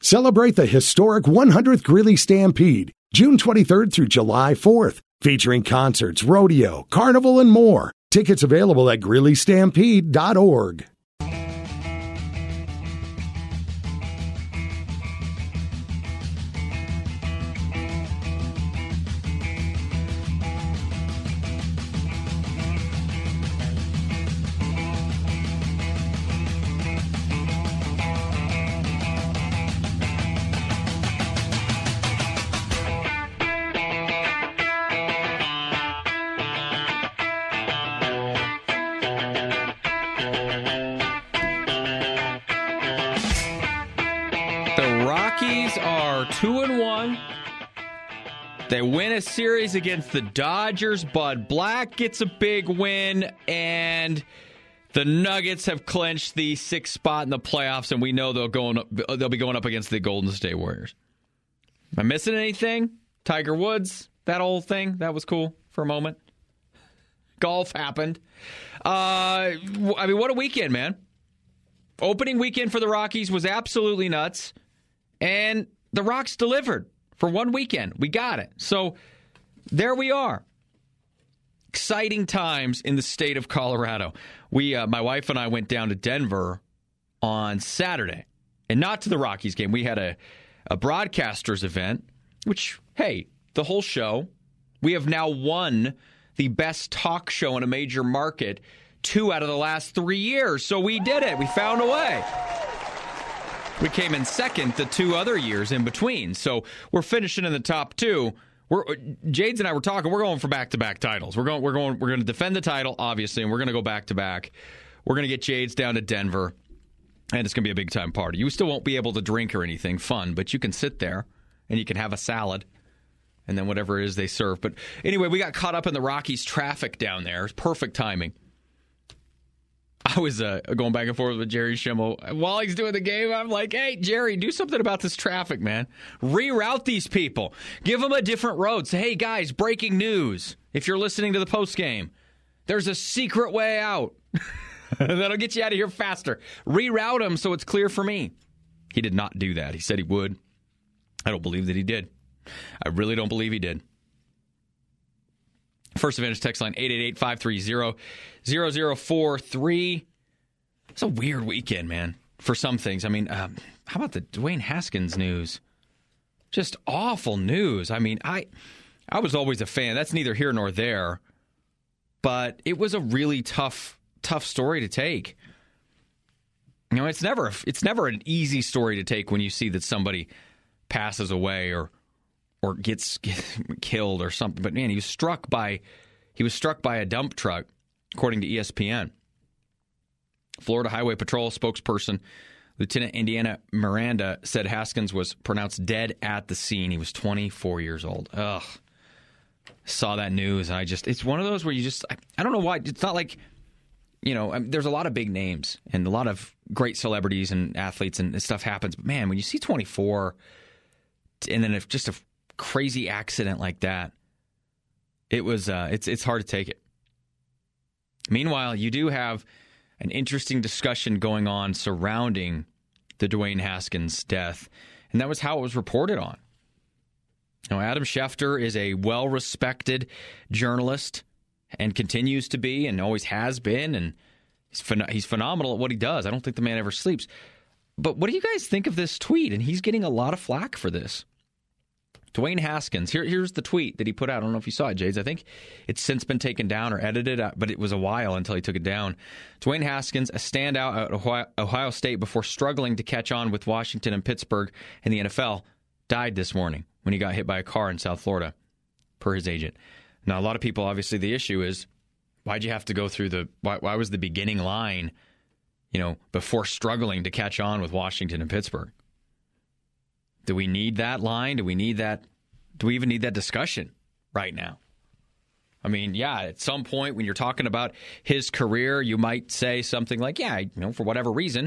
Celebrate the historic 100th Greeley Stampede, June 23rd through July 4th, featuring concerts, rodeo, carnival, and more. Tickets available at GreeleyStampede.org. The Rockies are 2-1. They win a series against the Dodgers. Bud Black gets a big win, and the Nuggets have clinched the 6th spot in the playoffs, and we know they'll be going up against the Golden State Warriors. Am I missing anything? Tiger Woods, that whole thing, that was cool for a moment. Golf happened. I mean, what a weekend, man. Opening weekend for the Rockies was absolutely nuts, and the Rocks delivered for one weekend. We got it. So there we are. Exciting times in the state of Colorado. My wife and I went down to Denver on Saturday, and not to the Rockies game. We had a broadcasters event, which, hey, the whole show. We have now won the best talk show in a major market 2 out of the last 3 years. So we did it. We found a way. We came in second the 2 other years in between. So we're finishing in the top 2. Jades and I were talking. We're going for back-to-back titles. We're going to defend the title, obviously, and we're going to go back-to-back. We're going to get Jades down to Denver, and it's going to be a big-time party. You still won't be able to drink or anything fun, but you can sit there, and you can have a salad, and then whatever it is they serve. But anyway, we got caught up in the Rockies traffic down there. It's perfect timing. I was going back and forth with Jerry Schimmel. While he's doing the game, I'm like, hey, Jerry, do something about this traffic, man. Reroute these people. Give them a different road. Say, hey, guys, breaking news. If you're listening to the postgame, there's a secret way out. That'll get you out of here faster. Reroute them so it's clear for me. He did not do that. He said he would. I don't believe that he did. I really don't believe he did. First Advantage text line 888-530-0043. It's a weird weekend, man, for some things. I mean, how about the Dwayne Haskins news? Just awful news. I mean, I was always a fan. That's neither here nor there. But it was a really tough story to take. You know, it's never an easy story to take when you see that somebody passes away or gets killed or something. But man, he was struck by a dump truck, according to ESPN. Florida Highway Patrol spokesperson Lieutenant Indiana Miranda said Haskins was pronounced dead at the scene. He was 24 years old. Ugh. Saw that news, and it's one of those where you just, I don't know why. It's not like, you know, there's a lot of big names and a lot of great celebrities and athletes and stuff happens. But man, when you see 24 and then if just a crazy accident like that, it was it's hard to take it. Meanwhile, you do have an interesting discussion going on surrounding the Dwayne Haskins death, and that was how it was reported on. Now, Adam Schefter is a well-respected journalist and continues to be and always has been, and he's phenomenal at what he does. I don't think the man ever sleeps. But what do you guys think of this tweet? And he's getting a lot of flack for this. Dwayne Haskins, here's the tweet that he put out. I don't know if you saw it, Jades. I think it's since been taken down or edited, but it was a while until he took it down. Dwayne Haskins, a standout at Ohio State before struggling to catch on with Washington and Pittsburgh in the NFL, died this morning when he got hit by a car in South Florida, per his agent. Now, a lot of people, obviously, the issue is, why'd you have to go through why was the beginning line, you know, before struggling to catch on with Washington and Pittsburgh? Do we need that line? Do we need that? Do we even need that discussion right now? I mean, yeah, at some point when you're talking about his career, you might say something like, yeah, you know, for whatever reason.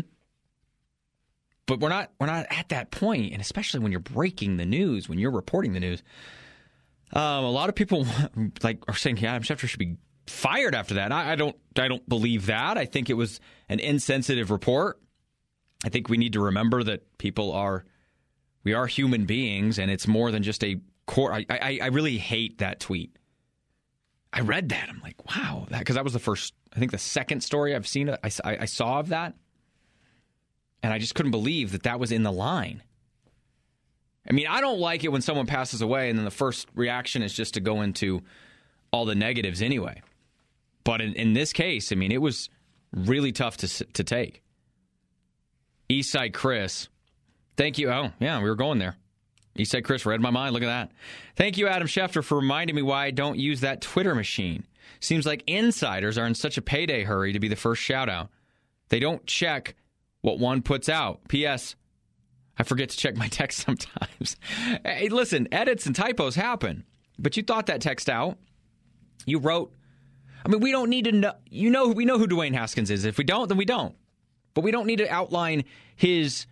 But we're not at that point, and especially when you're breaking the news, when you're reporting the news. A lot of people are saying, yeah, Adam Schefter should be fired after that. I don't believe that. I think it was an insensitive report. I think we need to remember that people are We are human beings, and it's more than just a core. I really hate that tweet. I read that. I'm like, wow, because that was the second story I've seen. I saw of that, and I just couldn't believe that was in the line. I mean, I don't like it when someone passes away, and then the first reaction is just to go into all the negatives anyway. But in this case, I mean, it was really tough to take. Eastside Chris, thank you. Oh, yeah, we were going there. Eastside Chris read my mind. Look at that. Thank you, Adam Schefter, for reminding me why I don't use that Twitter machine. Seems like insiders are in such a payday hurry to be the first shout-out. They don't check what one puts out. P.S. I forget to check my text sometimes. Hey, listen, edits and typos happen. But you thought that text out. You wrote. I mean, we don't need to know. We know who Dwayne Haskins is. If we don't, then we don't. But we don't need to outline his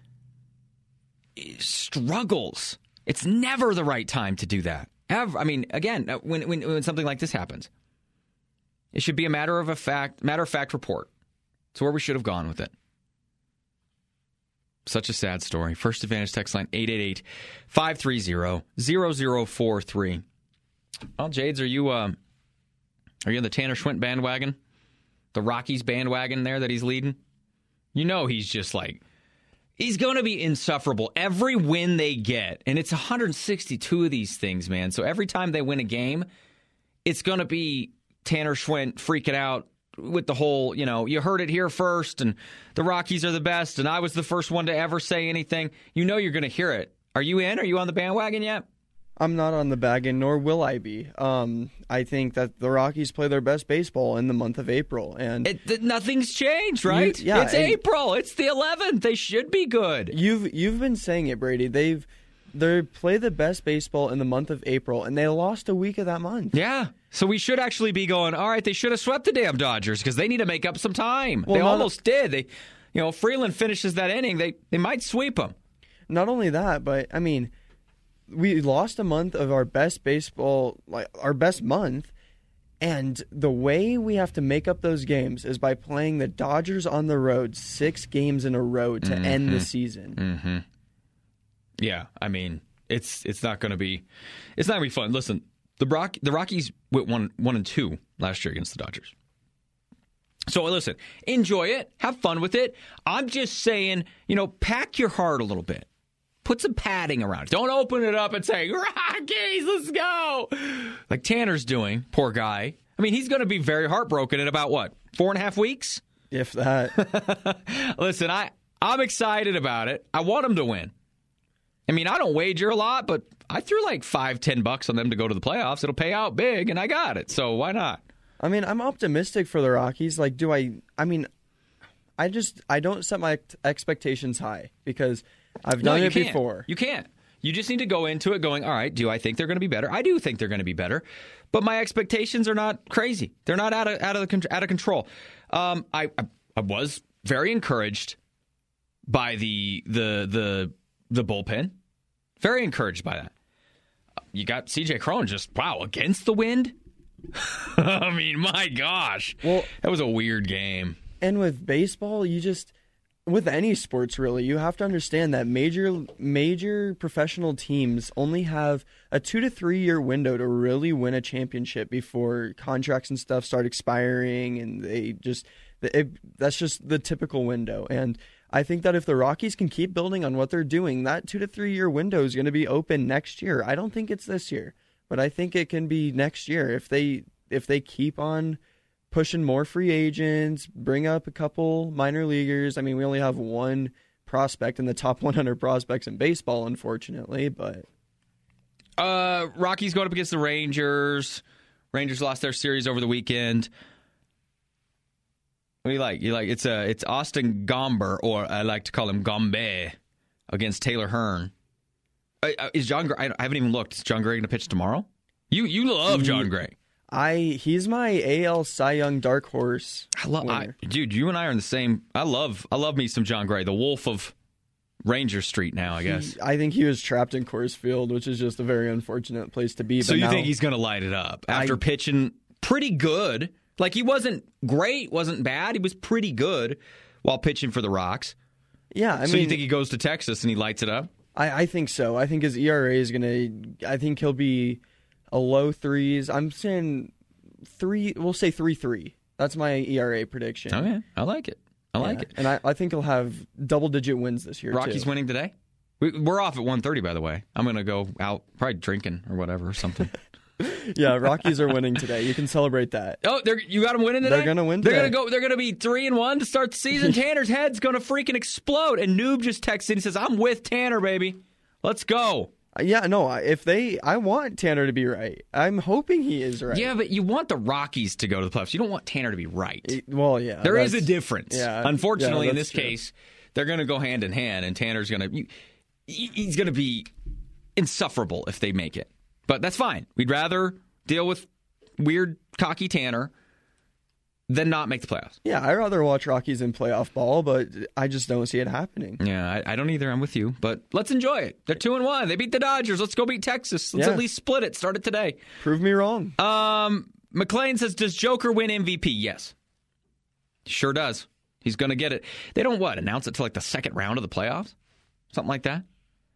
struggles. It's never the right time to do that. Ever. I mean, again, when something like this happens, it should be a matter of fact report. It's where we should have gone with it. Such a sad story. First Advantage text line 888-530-0043. Well, Jades, are you in the Tanner Schwint bandwagon? The Rockies bandwagon there that he's leading? You know he's just like, he's going to be insufferable. Every win they get, and it's 162 of these things, man. So every time they win a game, it's going to be Tanner Schwint freaking out with the whole, you heard it here first, and the Rockies are the best, and I was the first one to ever say anything. You know you're going to hear it. Are you in? Are you on the bandwagon yet? I'm not on the wagon, nor will I be. I think that the Rockies play their best baseball in the month of April, and nothing's changed, right? It's April. It's the 11th. They should be good. You've been saying it, Brady. They play the best baseball in the month of April, and they lost a week of that month. Yeah. So we should actually be going, all right, they should have swept the damn Dodgers because they need to make up some time. Well, they almost did. They, Freeland finishes that inning. They might sweep them. Not only that, but, I mean, we lost a month of our best baseball, like our best month, and the way we have to make up those games is by playing the Dodgers on the road 6 games in a row to end the season. Mm-hmm. Yeah, I mean, it's not going to be fun. Listen, the Rockies went 1-2 last year against the Dodgers. So listen, enjoy it, have fun with it. I'm just saying, pack your heart a little bit. Put some padding around it. Don't open it up and say, Rockies, let's go. Like Tanner's doing, poor guy. I mean, he's going to be very heartbroken in about, 4.5 weeks? If that. Listen, I'm excited about it. I want him to win. I mean, I don't wager a lot, but I threw like $5-10 on them to go to the playoffs. It'll pay out big, and I got it. So why not? I mean, I'm optimistic for the Rockies. Like, I don't set my expectations high because I've done it before. You can't. You just need to go into it going, all right, do I think they're going to be better? I do think they're going to be better, but my expectations are not crazy. They're not out of control. I was very encouraged by the bullpen. Very encouraged by that. You got C.J. Cron just, against the wind? I mean, my gosh. Well, that was a weird game. And with baseball, with any sports really, you have to understand that major professional teams only have a 2 to 3 year window to really win a championship before contracts and stuff start expiring, and that's just the typical window. And I think that if the Rockies can keep building on what they're doing, that 2 to 3 year window is going to be open next year. I don't think it's this year, but I think it can be next year if they keep on pushing more free agents, bring up a couple minor leaguers. I mean, we only have one prospect in the top 100 prospects in baseball, unfortunately, but Rockies going up against the Rangers. Rangers lost their series over the weekend. What do you like? It's Austin Gomber, or I like to call him Gombe, against Taylor Hearn. Is John Gray? I haven't even looked. Is John Gray going to pitch tomorrow? You love John Gray. He's my AL Cy Young dark horse. Dude, you and I are in the same. I love me some John Gray, the Wolf of Ranger Street. Now, I guess. I think he was trapped in Coors Field, which is just a very unfortunate place to be. So you think he's going to light it up after pitching pretty good? Like, he wasn't great, wasn't bad. He was pretty good while pitching for the Rocks. Yeah, So you think he goes to Texas and he lights it up? I think so. I think his ERA is I think he'll be a low threes. I'm saying we'll say 3.3. That's my ERA prediction. Oh, yeah. I like it. I like it. And I think he'll have double-digit wins this year, Rockies winning today? We're off at 1:30, by the way. I'm going to go out probably drinking or whatever or something. Yeah, Rockies are winning today. You can celebrate that. Oh, you got them winning today? They're going to win today. They're going to be 3-1 to start the season. Tanner's head's going to freaking explode. And Noob just texted and says, I'm with Tanner, baby. Let's go. Yeah, no, I want Tanner to be right. I'm hoping he is right. Yeah, but you want the Rockies to go to the playoffs. You don't want Tanner to be right. Well, yeah. There is a difference. Yeah, unfortunately, in this true. case, they're going to go hand in hand, and Tanner's going to he's going to be insufferable if they make it. But that's fine. We'd rather deal with weird, cocky Tanner than not make the playoffs. Yeah, I'd rather watch Rockies in playoff ball, but I just don't see it happening. Yeah, I don't either. I'm with you. But let's enjoy it. They're 2-1. They beat the Dodgers. Let's go beat Texas. Let's at least split it. Start it today. Prove me wrong. McLean says, does Joker win MVP? Yes. Sure does. He's going to get it. They don't, announce it to like the second round of the playoffs? Something like that?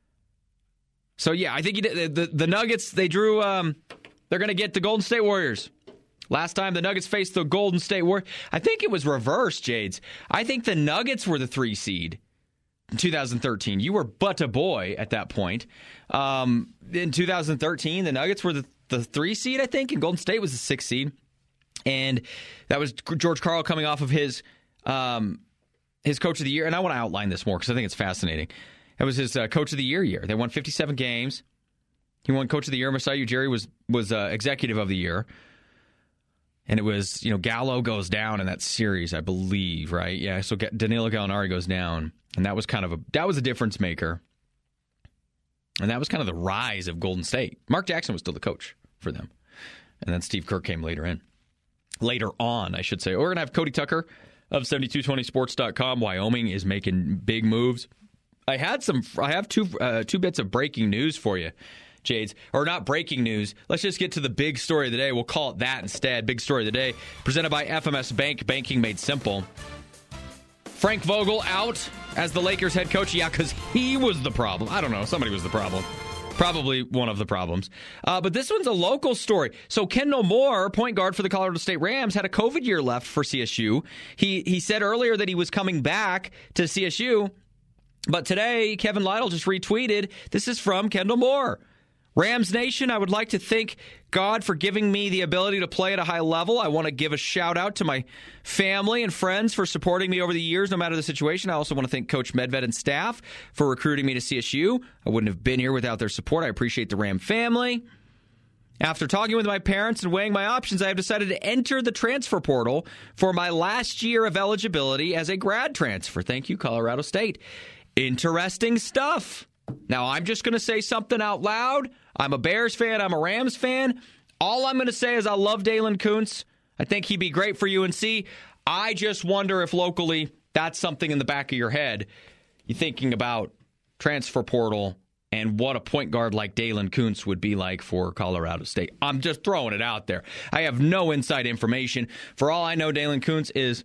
So, yeah, I think he did. The Nuggets, they drew, they're going to get the Golden State Warriors. Last time the Nuggets faced the Golden State Warriors, I think it was reversed, Jades. I think the Nuggets were the 3 seed in 2013. You were but a boy at that point. In 2013, the Nuggets were the 3 seed, I think, and Golden State was the 6 seed. And that was George Karl coming off of his Coach of the Year. And I want to outline this more because I think it's fascinating. It was his Coach of the Year. They won 57 games. He won Coach of the Year. Masai Ujiri was Executive of the Year. And it was, Gallo goes down in that series, I believe, right? Yeah, so Danilo Gallinari goes down. And that was a difference maker. And that was kind of the rise of Golden State. Mark Jackson was still the coach for them. And then Steve Kerr came later on, I should say. We're going to have Cody Tucker of 7220sports.com. Wyoming is making big moves. I have two bits of breaking news for you, Jades. Or not breaking news. Let's just get to the big story of the day. We'll call it that instead. Big story of the day. Presented by FMS Bank. Banking made simple. Frank Vogel out as the Lakers head coach. Yeah, because he was the problem. I don't know. Somebody was the problem. Probably one of the problems. But this one's a local story. So Kendall Moore, point guard for the Colorado State Rams, had a COVID year left for CSU. He said earlier that he was coming back to CSU. But today, Kevin Lytle just retweeted, this is from Kendall Moore. Rams Nation, I would like to thank God for giving me the ability to play at a high level. I want to give a shout out to my family and friends for supporting me over the years, no matter the situation. I also want to thank Coach Medved and staff for recruiting me to CSU. I wouldn't have been here without their support. I appreciate the Ram family. After talking with my parents and weighing my options, I have decided to enter the transfer portal for my last year of eligibility as a grad transfer. Thank you, Colorado State. Interesting stuff. Now, I'm just going to say something out loud. I'm a Bears fan. I'm a Rams fan. All I'm going to say is I love Dalen Kuntz. I think he'd be great for UNC. I just wonder if locally that's something in the back of your head. You're thinking about transfer portal and what a point guard like Dalen Kuntz would be like for Colorado State. I'm just throwing it out there. I have no inside information. For all I know, Dalen Kuntz is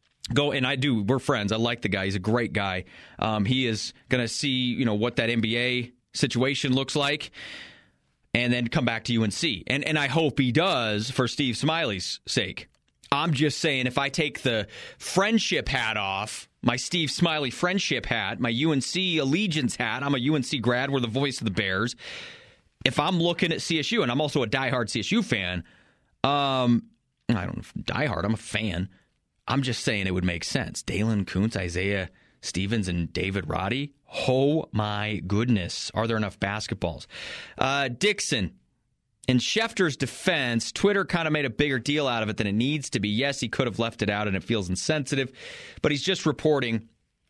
we're friends. I like the guy. He's a great guy. He is going to see, what that NBA situation looks like and then come back to UNC. And I hope he does for Steve Smiley's sake. I'm just saying, if I take the friendship hat off, my Steve Smiley friendship hat, my UNC allegiance hat, I'm a UNC grad, we're the voice of the Bears. If I'm looking at CSU, and I'm also a diehard CSU fan, I don't know if diehard, I'm a fan. I'm just saying it would make sense. Dalen Kuntz, Isaiah Stevens, and David Roddy. Oh, my goodness. Are there enough basketballs? Dixon, in Schefter's defense, Twitter kind of made a bigger deal out of it than it needs to be. Yes, he could have left it out, and it feels insensitive, but he's just reporting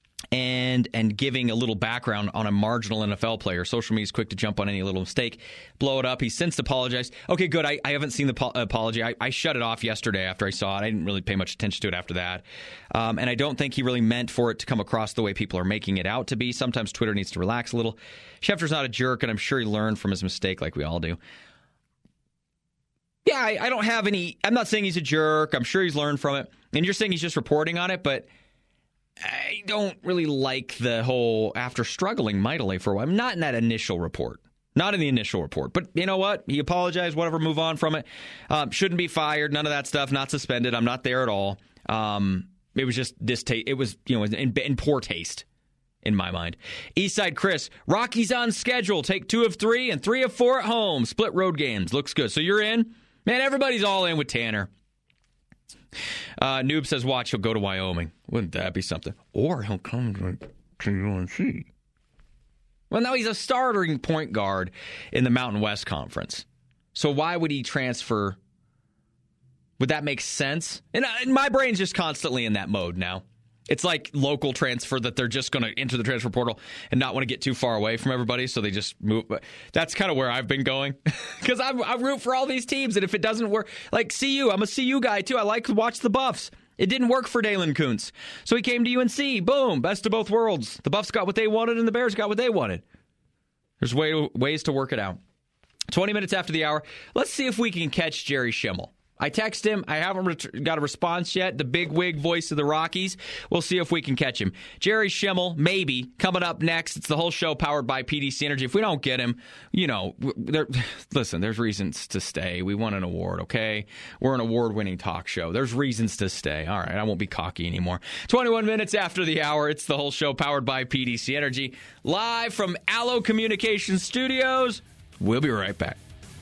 and giving a little background on a marginal NFL player. Social media is quick to jump on any little mistake, blow it up. He's since apologized. Okay, good. I haven't seen the apology. I shut it off yesterday after I saw it. I didn't really pay much attention to it after that. And I don't think he really meant for it to come across the way people are making it out to be. Sometimes Twitter needs to relax a little. Schefter's not a jerk, and I'm sure he learned from his mistake like we all do. Yeah, I don't have any... I'm not saying he's a jerk. I'm sure he's learned from it. And you're saying he's just reporting on it, but... I don't really like the whole after struggling mightily for a while. I'm not in that initial report. Not in the initial report. But you know what? He apologized, whatever, move on from it. Shouldn't be fired, none of that stuff, not suspended. I'm not there at all. It was just distaste. It was, in poor taste in my mind. Eastside Chris, Rockies on schedule. Take 2 of 3 and 3 of 4 at home. Split road games. Looks good. So you're in? Man, everybody's all in with Tanner. Noob says, watch, he'll go to Wyoming. Wouldn't that be something? Or he'll come to UNC. Well, now he's a starting point guard in the Mountain West Conference. So why would he transfer? Would that make sense? And my brain's just constantly in that mode now. It's like local transfer that they're just going to enter the transfer portal and not want to get too far away from everybody, so they just move. That's kind of where I've been going because I root for all these teams, and if it doesn't work, like CU, I'm a CU guy too. I like to watch the Buffs. It didn't work for Dalen Kuntz, so he came to UNC. Boom, best of both worlds. The Buffs got what they wanted, and the Bears got what they wanted. There's ways to work it out. 20 minutes after the hour, let's see if we can catch Jerry Schimmel. I text him. I haven't got a response yet. The big wig voice of the Rockies. We'll see if we can catch him. Jerry Schimmel, maybe, coming up next. It's the whole show powered by PDC Energy. If we don't get him, listen, there's reasons to stay. We won an award, okay? We're an award-winning talk show. There's reasons to stay. All right, I won't be cocky anymore. 21 minutes after the hour, it's the whole show powered by PDC Energy. Live from Allo Communications Studios. We'll be right back.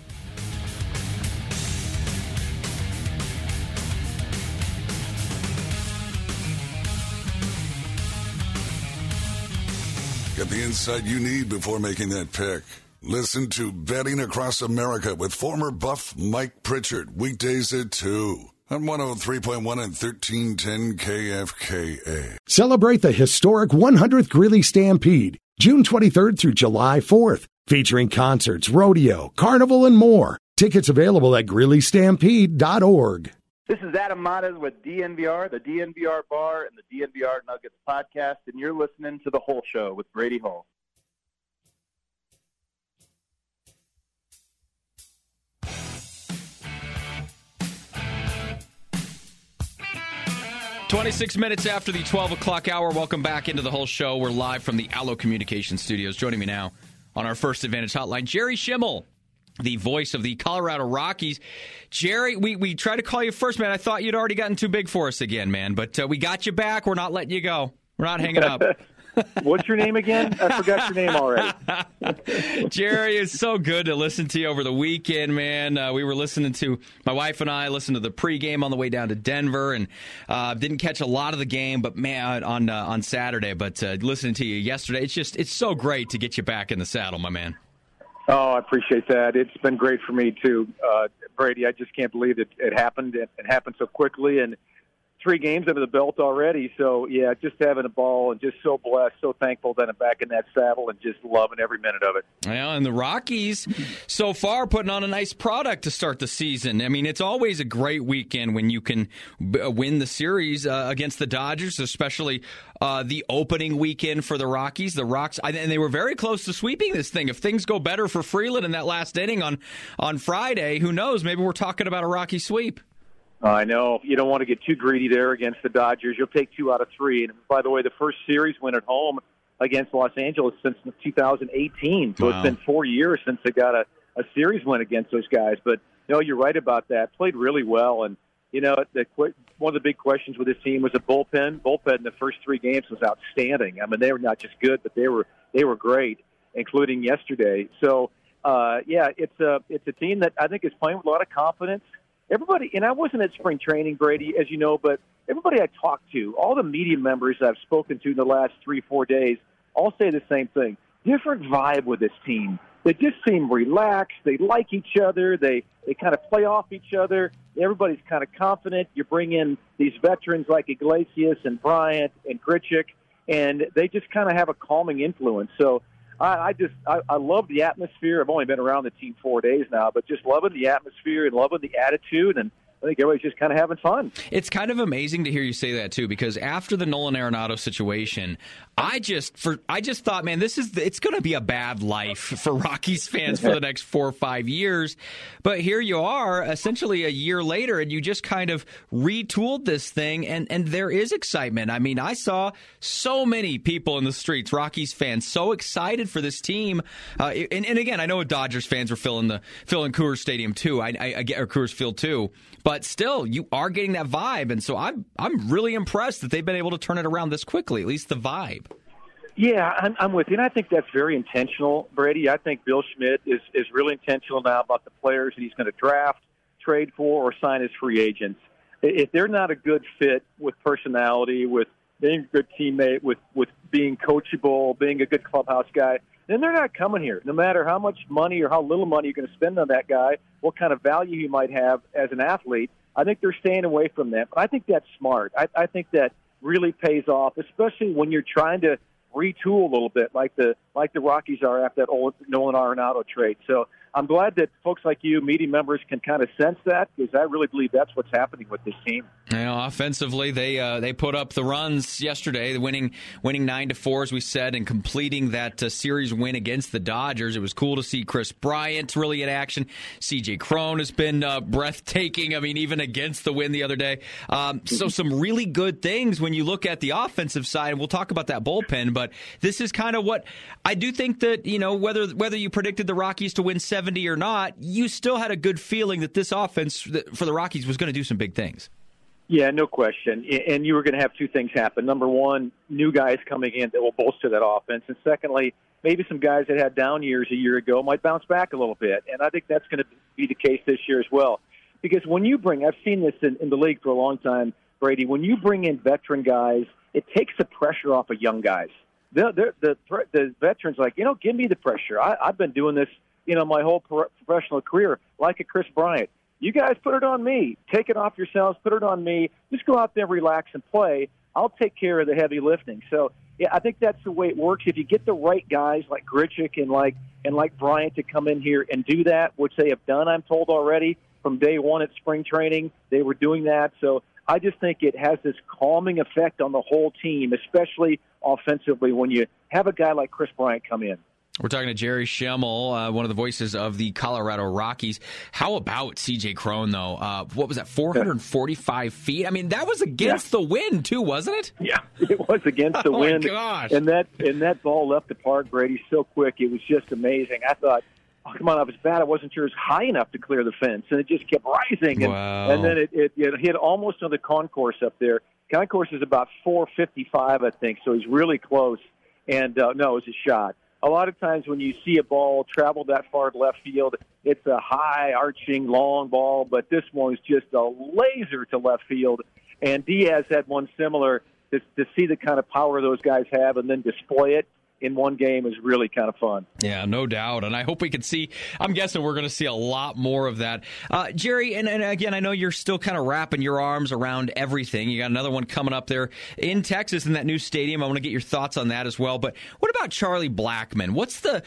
Get the insight you need before making that pick. Listen to Betting Across America with former Buff Mike Pritchard. Weekdays at 2 on 103.1 and 1310 KFKA. Celebrate the historic 100th Greeley Stampede, June 23rd through July 4th, featuring concerts, rodeo, carnival, and more. Tickets available at GreeleyStampede.org. This is Adam Mares with DNVR, the DNVR Bar, and the DNVR Nuggets podcast, and you're listening to The Whole Show with Brady Hall. "26 minutes after the 12 o'clock hour. Welcome back into The Whole Show. We're live from the Allo Communications Studios. Joining me now on our First Advantage hotline, Jerry Schimmel, the voice of the Colorado Rockies. Jerry, we tried to call you first, man. I thought you'd already gotten too big for us again, man. But we got you back. We're not letting you go. We're not hanging up. What's your name again? I forgot your name already. Jerry, it's so good to listen to you over the weekend, man. We were listening to, my wife and I listened to the pregame on the way down to Denver, and didn't catch a lot of the game, but man, on Saturday. But listening to you yesterday, it's so great to get you back in the saddle, my man. Oh, I appreciate that. It's been great for me, too. Brady, I just can't believe it happened. It happened so quickly, and 3 games under the belt already. So, yeah, just having a ball and just so blessed, so thankful that I'm back in that saddle and just loving every minute of it. Yeah, and the Rockies so far putting on a nice product to start the season. I mean, it's always a great weekend when you can win the series against the Dodgers, especially the opening weekend for the Rockies. The Rocks, and they were very close to sweeping this thing. If things go better for Freeland in that last inning on Friday, who knows? Maybe we're talking about a Rocky sweep. I know. You don't want to get too greedy there against the Dodgers. You'll take 2 out of 3. And, by the way, the first series win at home against Los Angeles since 2018. So It's been 4 years since they got a series win against those guys. But, you're right about that. Played really well. And, one of the big questions with this team was the bullpen. Bullpen in the first 3 games was outstanding. I mean, they were not just good, but they were great, including yesterday. So, it's a team that I think is playing with a lot of confidence. Everybody, and I wasn't at spring training, Brady, as you know, but everybody I talked to, all the media members I've spoken to in the last 3-4 days, all say the same thing. Different vibe with this team. They just seem relaxed. They like each other. They kind of play off each other. Everybody's kind of confident. You bring in these veterans like Iglesias and Bryant and Grichuk, and they just kind of have a calming influence. So I love the atmosphere. I've only been around the team 4 days now, but just loving the atmosphere and loving the attitude. And I think everybody's just kind of having fun. It's kind of amazing to hear you say that too, because after the Nolan Arenado situation, I just thought, man, it's going to be a bad life for Rockies fans for the next 4 or 5 years. But here you are, essentially a year later, and you just kind of retooled this thing, and there is excitement. I mean, I saw so many people in the streets, Rockies fans, so excited for this team. And again, I know Dodgers fans were filling Coors Stadium too. I get or Coors Field too. But still, you are getting that vibe, and so I'm really impressed that they've been able to turn it around this quickly, at least the vibe. Yeah, I'm with you, and I think that's very intentional, Brady. I think Bill Schmidt is really intentional now about the players that he's going to draft, trade for, or sign as free agents. If they're not a good fit with personality, with being a good teammate, with being coachable, being a good clubhouse guy, then they're not coming here. No matter how much money or how little money you're going to spend on that guy, what kind of value he might have as an athlete, I think they're staying away from that. But I think that's smart. I think that really pays off, especially when you're trying to retool a little bit, like the Rockies are after that old Nolan Arenado trade. So I'm glad that folks like you, media members, can kind of sense that, because I really believe that's what's happening with this team. You know, offensively, they put up the runs yesterday, winning 9-4, as we said, and completing that series win against the Dodgers. It was cool to see Chris Bryant really in action. C.J. Cron has been breathtaking. I mean, even against the win the other day. So some really good things when you look at the offensive side, and we'll talk about that bullpen. But this is kind of what I do think that, you know, whether you predicted the Rockies to win 70 or not, you still had a good feeling that this offense for the Rockies was going to do some big things. Yeah, no question. And you were going to have two things happen. Number one, new guys coming in that will bolster that offense. And secondly, maybe some guys that had down years a year ago might bounce back a little bit. And I think that's going to be the case this year as well. Because when you bring, I've seen this in the league for a long time, Brady, when you bring in veteran guys, it takes the pressure off of young guys. The veterans are like, give me the pressure. I've been doing this, my whole professional career, like a Chris Bryant. You guys put it on me. Take it off yourselves. Put it on me. Just go out there, relax, and play. I'll take care of the heavy lifting. So, yeah, I think that's the way it works. If you get the right guys like Grichuk and like Bryant to come in here and do that, which they have done, I'm told already, from day one at spring training, they were doing that. So I just think it has this calming effect on the whole team, especially offensively, when you have a guy like Chris Bryant come in. We're talking to Jerry Schemmel, one of the voices of the Colorado Rockies. How about C.J. Cron, though? What was that, 445 feet? I mean, that was against the wind, too, wasn't it? Yeah, it was against the wind. Oh, my gosh. And that ball left the park, Brady, so quick. It was just amazing. I thought, oh, come on, I was bad. I wasn't sure it was high enough to clear the fence, and it just kept rising. And then it hit almost on the concourse up there. Concourse is about 455, I think, so he's really close. And, no, it was a shot. A lot of times when you see a ball travel that far to left field, it's a high, arching, long ball, but this one was just a laser to left field. And Diaz had one similar. To see the kind of power those guys have and then display it in one game is really kind of fun. Yeah, no doubt. And I hope we can see, I'm guessing we're going to see a lot more of that. Jerry, and again, I know you're still kind of wrapping your arms around everything. You got another one coming up there in Texas in that new stadium. I want to get your thoughts on that as well. But what about Charlie Blackmon? What's the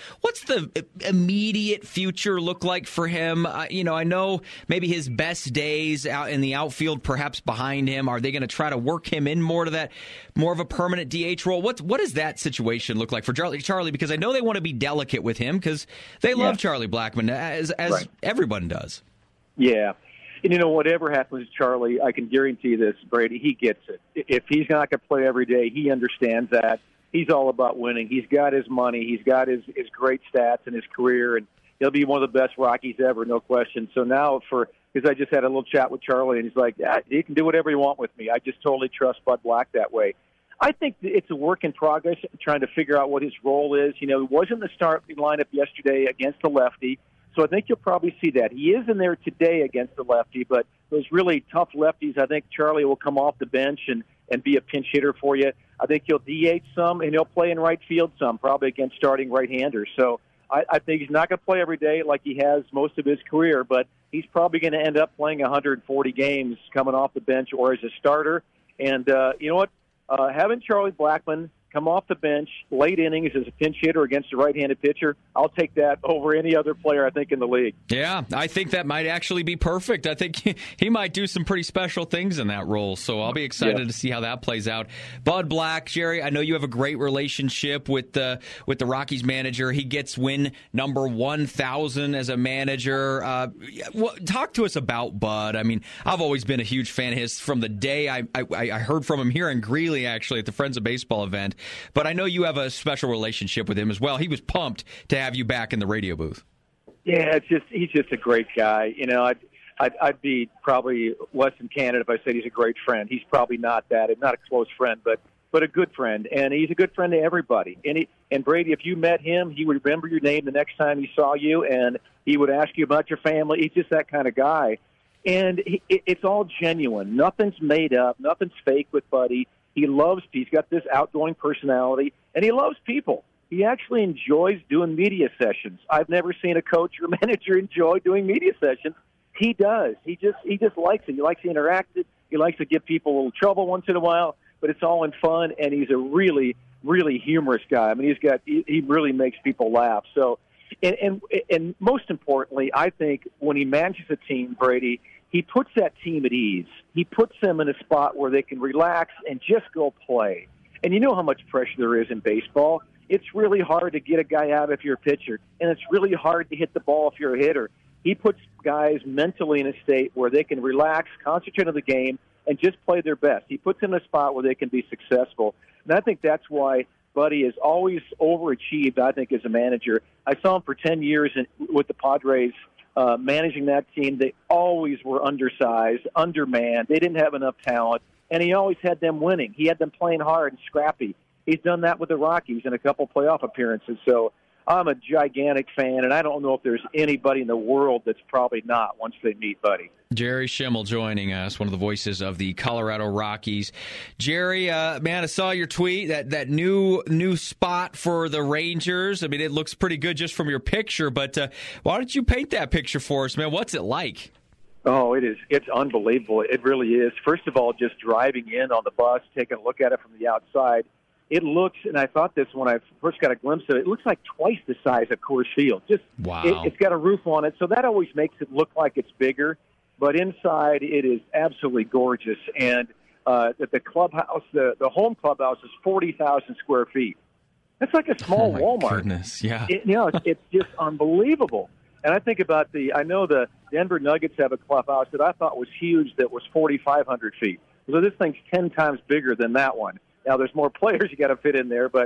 immediate future look like for him? I know maybe his best days out in the outfield perhaps behind him. Are they going to try to work him in more to that, more of a permanent DH role? What does that situation look like for Charlie? Because I know they want to be delicate with him because they love Charlie Blackmon, as right. Everyone does. Yeah. And, whatever happens to Charlie, I can guarantee this, Brady, he gets it. If he's not going to play every day, he understands that. He's all about winning. He's got his money. He's got his great stats in his career, and he'll be one of the best Rockies ever, no question. So now because I just had a little chat with Charlie, and he's like, yeah, you can do whatever you want with me. I just totally trust Bud Black that way. I think it's a work in progress, trying to figure out what his role is. He wasn't the starting lineup yesterday against the lefty, so I think you'll probably see that. He is in there today against the lefty, but those really tough lefties, I think Charlie will come off the bench and be a pinch hitter for you. I think he'll DH some, and he'll play in right field some, probably against starting right-handers. So I think he's not going to play every day like he has most of his career, but he's probably going to end up playing 140 games coming off the bench or as a starter. And you know what? Having Charlie Blackmon come off the bench, late innings as a pinch hitter against a right-handed pitcher, I'll take that over any other player, I think, in the league. Yeah, I think that might actually be perfect. I think he might do some pretty special things in that role, so I'll be excited to see how that plays out. Bud Black, Jerry, I know you have a great relationship with the Rockies manager. He gets win number 1,000 as a manager. Talk to us about Bud. I mean, I've always been a huge fan of his from the day I heard from him here in Greeley, actually, at the Friends of Baseball event. But I know you have a special relationship with him as well. He was pumped to have you back in the radio booth. Yeah, he's just a great guy. You know, I'd be probably less than candid if I said he's a great friend. He's probably not that, not a close friend, but a good friend, and he's a good friend to everybody. And Brady, if you met him, he would remember your name the next time he saw you, and he would ask you about your family. He's just that kind of guy, and it's all genuine. Nothing's made up. Nothing's fake with Buddy. He loves people. He's got this outgoing personality, and he loves people. He actually enjoys doing media sessions. I've never seen a coach or manager enjoy doing media sessions. He does. He just likes it. He likes to interact. He likes to give people a little trouble once in a while, but it's all in fun. And he's a really, really humorous guy. I mean, he really makes people laugh. So, and most importantly, I think when he manages a team, Brady, he puts that team at ease. He puts them in a spot where they can relax and just go play. And you know how much pressure there is in baseball. It's really hard to get a guy out if you're a pitcher, and it's really hard to hit the ball if you're a hitter. He puts guys mentally in a state where they can relax, concentrate on the game, and just play their best. He puts them in a spot where they can be successful. And I think that's why Buddy has always overachieved, I think, as a manager. I saw him for 10 years with the Padres, managing that team. They always were undersized, undermanned. They didn't have enough talent, and he always had them winning. He had them playing hard and scrappy. He's done that with the Rockies in a couple playoff appearances. So I'm a gigantic fan, and I don't know if there's anybody in the world that's probably not once they meet Buddy. Jerry Schimmel joining us, one of the voices of the Colorado Rockies. Jerry, man, I saw your tweet, that new spot for the Rangers. I mean, it looks pretty good just from your picture, but why don't you paint that picture for us, man? What's it like? Oh, it is. It's unbelievable. It really is. First of all, just driving in on the bus, taking a look at it from the outside, it looks, and I thought this when I first got a glimpse of it, it looks like twice the size of Coors Field. Just wow. It's got a roof on it, so that always makes it look like it's bigger. But inside, it is absolutely gorgeous. And the clubhouse, the home clubhouse, is 40,000 square feet. That's like a small Walmart. Goodness, yeah. It's just unbelievable. And I think about I know the Denver Nuggets have a clubhouse that I thought was huge that was 4,500 feet. So this thing's 10 times bigger than that one. Now, there's more players you got to fit in there, but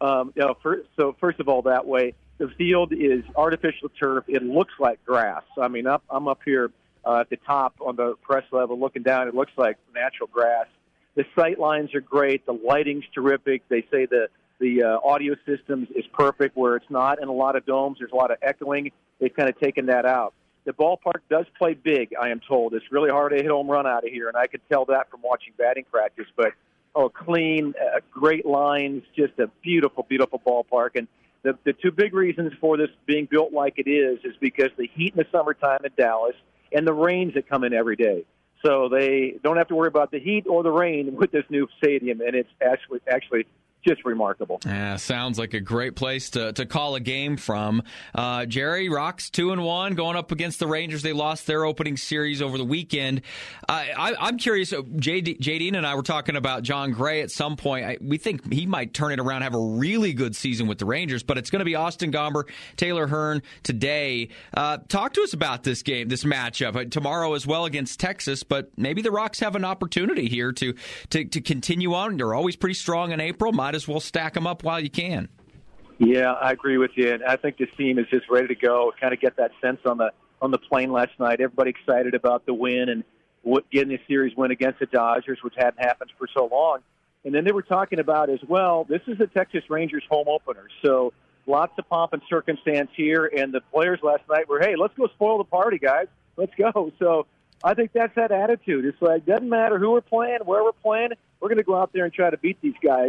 first of all, that way, the field is artificial turf. It looks like grass. I mean, I'm up here at the top on the press level looking down. It looks like natural grass. The sight lines are great. The lighting's terrific. They say the audio system is perfect where it's not in a lot of domes. There's a lot of echoing. They've kind of taken that out. The ballpark does play big, I am told. It's really hard to hit a home run out of here, and I could tell that from watching batting practice, but clean, great lines, just a beautiful, beautiful ballpark. And the two big reasons for this being built like it is because the heat in the summertime in Dallas and the rains that come in every day. So they don't have to worry about the heat or the rain with this new stadium, and it's actually just remarkable. Yeah, sounds like a great place to call a game from. Jerry, Rocks 2-1 going up against the Rangers. They lost their opening series over the weekend. I'm curious. JD and I were talking about John Gray at some point. We think he might turn it around, have a really good season with the Rangers, but it's going to be Austin Gomber, Taylor Hearn today. Talk to us about this game, this matchup tomorrow as well against Texas, but maybe the Rocks have an opportunity here to continue on. They're always pretty strong in April. Might as well stack them up while you can. Yeah, I agree with you. And I think this team is just ready to go. Kind of get that sense on the plane last night. Everybody excited about the win and getting a series win against the Dodgers, which hadn't happened for so long. And then they were talking about as well, this is the Texas Rangers home opener. So lots of pomp and circumstance here. And the players last night were, hey, let's go spoil the party, guys. Let's go. So I think that's that attitude. It's like, doesn't matter who we're playing, where we're playing, we're going to go out there and try to beat these guys. And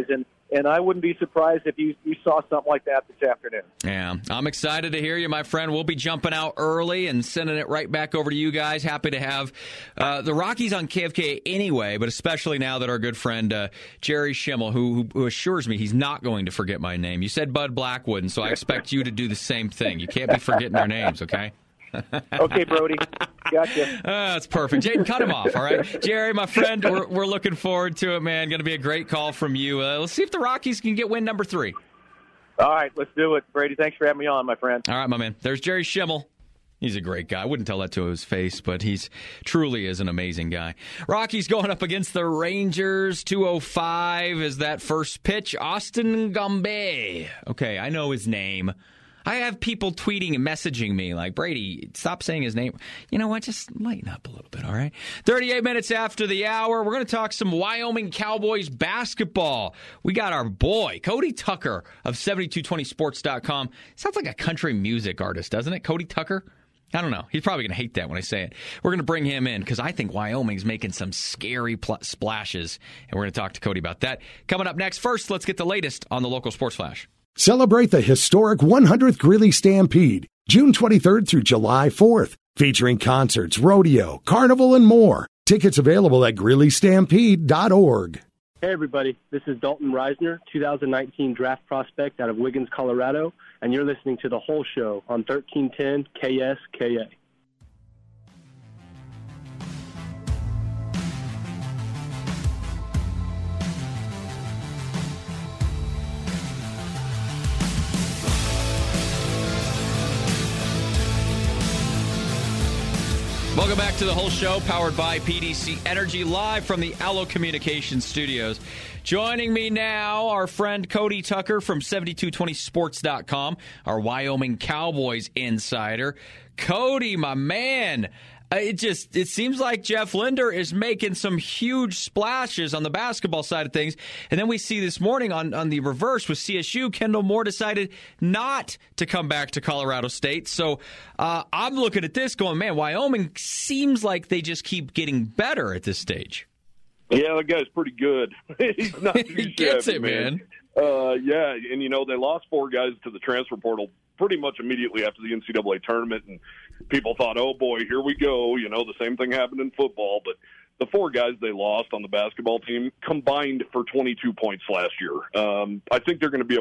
and I wouldn't be surprised if you saw something like that this afternoon. Yeah, I'm excited to hear you, my friend. We'll be jumping out early and sending it right back over to you guys. Happy to have the Rockies on KFK anyway, but especially now that our good friend Jerry Schimmel, who assures me he's not going to forget my name. You said Bud Blackwood, and so I expect you to do the same thing. You can't be forgetting their names, okay? Okay, Brody. Gotcha. That's perfect. Jaden, cut him off, all right? Jerry, my friend, we're looking forward to it, man. Going to be a great call from you. Let's see if the Rockies can get win number 3. All right, let's do it. Brady, thanks for having me on, my friend. All right, my man. There's Jerry Schimmel. He's a great guy. I wouldn't tell that to his face, but he's truly is an amazing guy. Rockies going up against the Rangers. 2:05 is that first pitch. Austin Gombe. Okay, I know his name. I have people tweeting and messaging me like, Brady, stop saying his name. You know what? Just lighten up a little bit, all right? 38 minutes after the hour, we're going to talk some Wyoming Cowboys basketball. We got our boy, Cody Tucker of 7220sports.com. Sounds like a country music artist, doesn't it? Cody Tucker? I don't know. He's probably going to hate that when I say it. We're going to bring him in because I think Wyoming's making some scary splashes, and we're going to talk to Cody about that. Coming up next. First, let's get the latest on the local sports flash. Celebrate the historic 100th Greeley Stampede, June 23rd through July 4th, featuring concerts, rodeo, carnival, and more. Tickets available at GreeleyStampede.org. Hey, everybody. This is Dalton Reisner, 2019 draft prospect out of Wiggins, Colorado, and you're listening to The Whole Show on 1310 KSKA. Welcome back to The Whole Show, powered by PDC Energy, live from the Allo Communications Studios. Joining me now, our friend Cody Tucker from 7220sports.com, our Wyoming Cowboys insider. Cody, my man, it seems like Jeff Linder is making some huge splashes on the basketball side of things. And then we see this morning on the reverse with CSU, Kendall Moore decided not to come back to Colorado State. So I'm looking at this going, man, Wyoming seems like they just keep getting better at this stage. Yeah, that guy's pretty good. He's not too He gets shabby, it, man. Yeah, and, they lost 4 guys to the transfer portal pretty much immediately after the NCAA tournament, and people thought, oh, boy, here we go. The same thing happened in football. But the 4 guys they lost on the basketball team combined for 22 points last year. I think they're going to be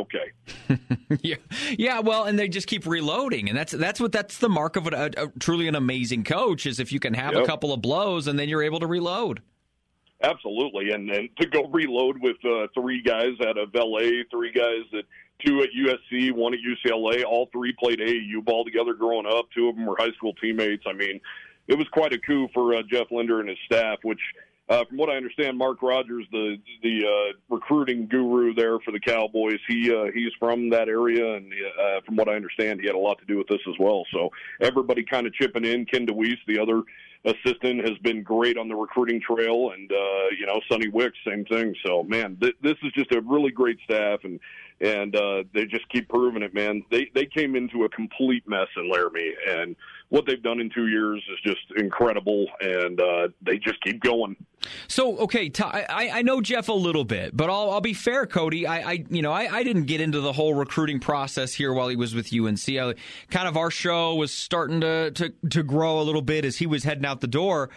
okay. Yeah. Well, and they just keep reloading, and that's the mark of a truly an amazing coach is if you can have a couple of blows and then you're able to reload. Absolutely, and to go reload with 3 guys out of L.A., 3 guys that 2 at USC, 1 at UCLA, all 3 played AAU ball together growing up. 2 of them were high school teammates. I mean, it was quite a coup for Jeff Linder and his staff, which, from what I understand, Mark Rogers, the recruiting guru there for the Cowboys, he's from that area, and from what I understand, he had a lot to do with this as well. So everybody kind of chipping in. Ken DeWeese, the other assistant, has been great on the recruiting trail, and Sonny Wicks, same thing. So, man, this is just a really great staff, and they just keep proving it, man. They came into a complete mess in Laramie, and what they've done in 2 years is just incredible, and they just keep going. So, okay, I know Jeff a little bit, but I'll be fair, Cody. I didn't get into the whole recruiting process here while he was with UNC. Our show was starting to grow a little bit as he was heading out the door.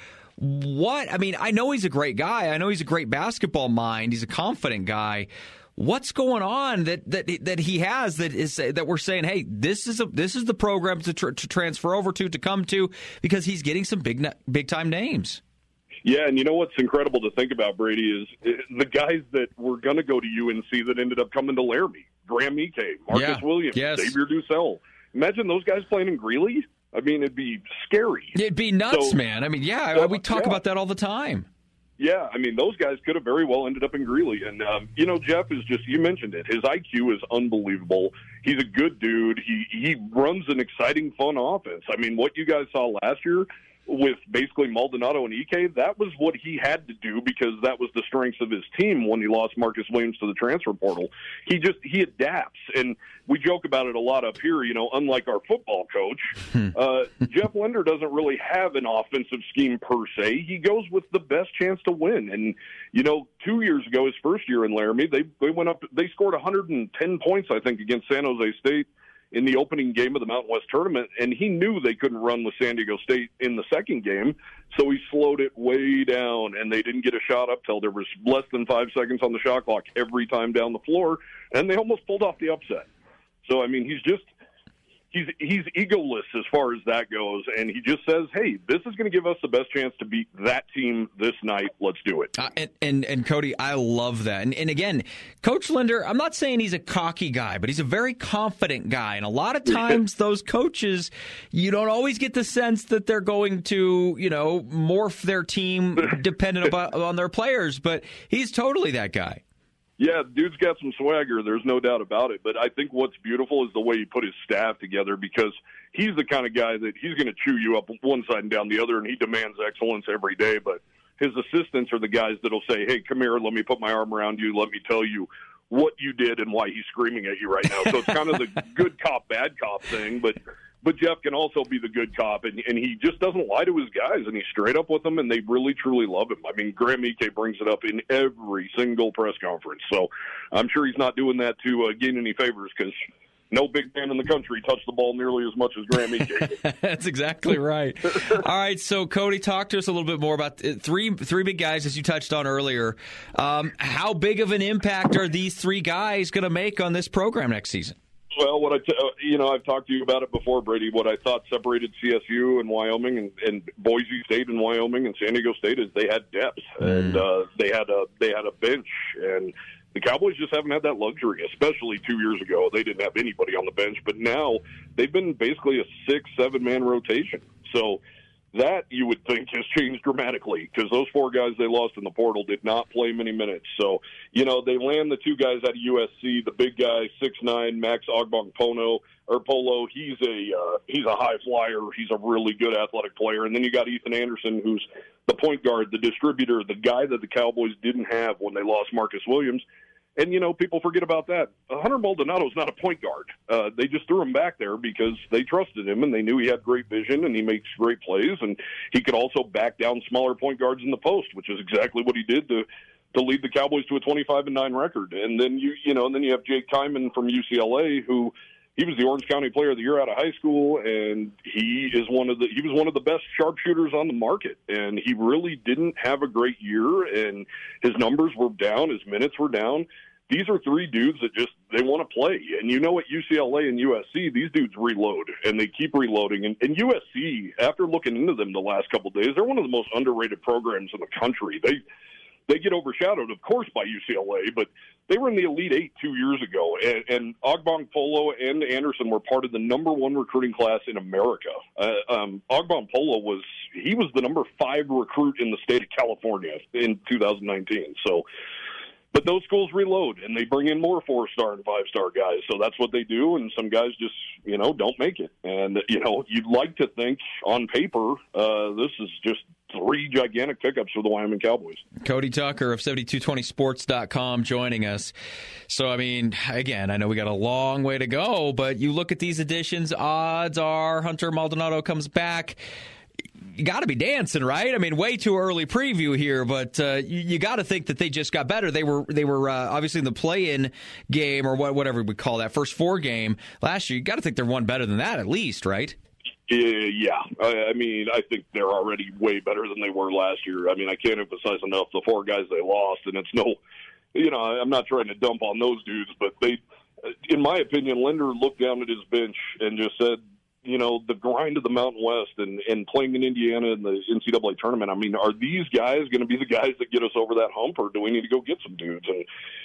I know he's a great guy. I know he's a great basketball mind. He's a confident guy. What's going on that he has that we're saying, hey, this is the program to transfer over to come to, because he's getting some big time names. Yeah, and you know what's incredible to think about, Brady, is the guys that were going to go to UNC that ended up coming to Laramie. Graham Ike, Marcus Williams, Xavier Dussel. Imagine those guys playing in Greeley. I mean, it'd be scary. It'd be nuts, man. I mean, we talk about that all the time. Yeah, I mean, those guys could have very well ended up in Greeley. And, Jeff is just, you mentioned it, his IQ is unbelievable. He's a good dude. He runs an exciting, fun offense. I mean, what you guys saw last year with basically Maldonado and Ike, that was what he had to do because that was the strengths of his team when he lost Marcus Williams to the transfer portal. He adapts, and we joke about it a lot up here, unlike our football coach, Jeff Linder doesn't really have an offensive scheme per se. He goes with the best chance to win, and, 2 years ago, his first year in Laramie, they went up. They scored 110 points, I think, against San Jose State in the opening game of the Mountain West tournament, and he knew they couldn't run with San Diego State in the second game, so he slowed it way down, and they didn't get a shot up till there was less than 5 seconds on the shot clock every time down the floor, and they almost pulled off the upset. So, I mean, he's egoless as far as that goes, and he just says, hey, this is going to give us the best chance to beat that team this night. Let's do it. And Cody, I love that. And again, Coach Linder, I'm not saying he's a cocky guy, but he's a very confident guy. And a lot of times those coaches, you don't always get the sense that they're going to, morph their team dependent on their players, but he's totally that guy. Yeah, dude's got some swagger. There's no doubt about it. But I think what's beautiful is the way he put his staff together, because he's the kind of guy that he's going to chew you up one side and down the other, and he demands excellence every day. But his assistants are the guys that'll say, hey, come here, let me put my arm around you, let me tell you what you did and why he's screaming at you right now. So it's kind of the good cop, bad cop thing. But Jeff can also be the good cop, and he just doesn't lie to his guys, and he's straight up with them, and they really, truly love him. I mean, Graham Ike brings it up in every single press conference, so I'm sure he's not doing that to gain any favors, because no big man in the country touched the ball nearly as much as Graham Ike. That's exactly right. All right, so Cody, talk to us a little bit more about three big guys, as you touched on earlier. How big of an impact are these three guys going to make on this program next season? Well, I've talked to you about it before, Brady. What I thought separated CSU and Wyoming and Boise State and Wyoming and San Diego State is they had depth, and they had a bench, and the Cowboys just haven't had that luxury, especially 2 years ago. They didn't have anybody on the bench, but now they've been basically a 6-7 man rotation. So that, you would think, has changed dramatically, because those four guys they lost in the portal did not play many minutes. So, they land the two guys out of USC, the big guy, 6'9", Max Polo. He's a high flyer. He's a really good athletic player. And then you got Ethan Anderson, who's the point guard, the distributor, the guy that the Cowboys didn't have when they lost Marcus Williams. And, people forget about that. Hunter Maldonado's not a point guard. They just threw him back there because they trusted him, and they knew he had great vision, and he makes great plays, and he could also back down smaller point guards in the post, which is exactly what he did to lead the Cowboys to a 25-9 record. And then you have Jake Kyman from UCLA, who he was the Orange County Player of the Year out of high school, and he was one of the best sharpshooters on the market. And he really didn't have a great year, and his numbers were down, his minutes were down. These are three dudes that they want to play. And at UCLA and USC, these dudes reload, and they keep reloading. And USC, after looking into them the last couple of days, they're one of the most underrated programs in the country. They get overshadowed, of course, by UCLA, but they were in the Elite Eight 2 years ago. And Ogbong Polo and Anderson were part of the number one recruiting class in America. Ogbong Polo was the number 5 recruit in the state of California in 2019. So, but those schools reload, and they bring in more 4-star and 5-star guys. So that's what they do, and some guys just, don't make it. And, you'd like to think on paper this is just 3 gigantic pickups for the Wyoming Cowboys. Cody Tucker of 7220sports.com joining us. So, I mean, again, I know we got a long way to go, but you look at these additions, odds are Hunter Maldonado comes back. You got to be dancing, right? I mean, way too early preview here, but you got to think that they just got better. They were obviously in the play-in game, or whatever we call that, first 4 game last year. You got to think they're one better than that at least, right? Yeah. I mean, I think they're already way better than they were last year. I mean, I can't emphasize enough the 4 guys they lost, and it's I'm not trying to dump on those dudes, but in my opinion, Linder looked down at his bench and just said, the grind of the Mountain West and playing in Indiana in the NCAA tournament, I mean, are these guys going to be the guys that get us over that hump, or do we need to go get some dudes? And